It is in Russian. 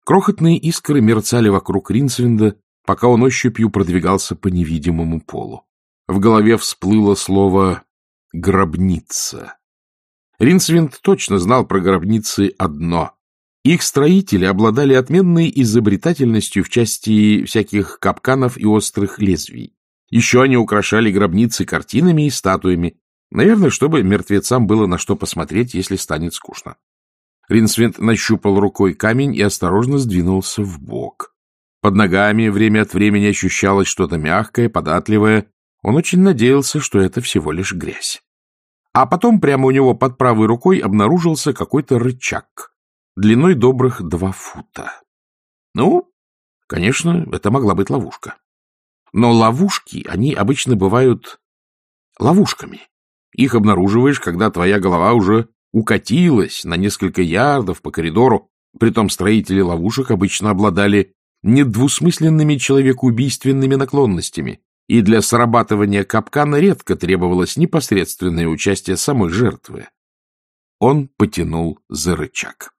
Крохотные искры мерцали вокруг Ринсвинда, пока он ощупью продвигался по невидимому полу. В голове всплыло слово «гробница». Ринсвинд точно знал про гробницы одно. Их строители обладали отменной изобретательностью в части всяких капканов и острых лезвий. Еще они украшали гробницы картинами и статуями, наверное, чтобы мертвецам было на что посмотреть, если станет скучно. Ринсвинд нащупал рукой камень и осторожно сдвинулся вбок. Под ногами время от времени ощущалось что-то мягкое, податливое. Он очень надеялся, что это всего лишь грязь. А потом прямо у него под правой рукой обнаружился какой-то рычаг, длиной добрых 2 фута. Ну, конечно, это могла быть ловушка. Но ловушки, они обычно бывают ловушками. Их обнаруживаешь, когда твоя голова уже укатилась на несколько ярдов по коридору. Притом строители ловушек обычно обладали недвусмысленными человекоубийственными наклонностями, и для срабатывания капкана редко требовалось непосредственное участие самой жертвы. Он потянул за рычаг.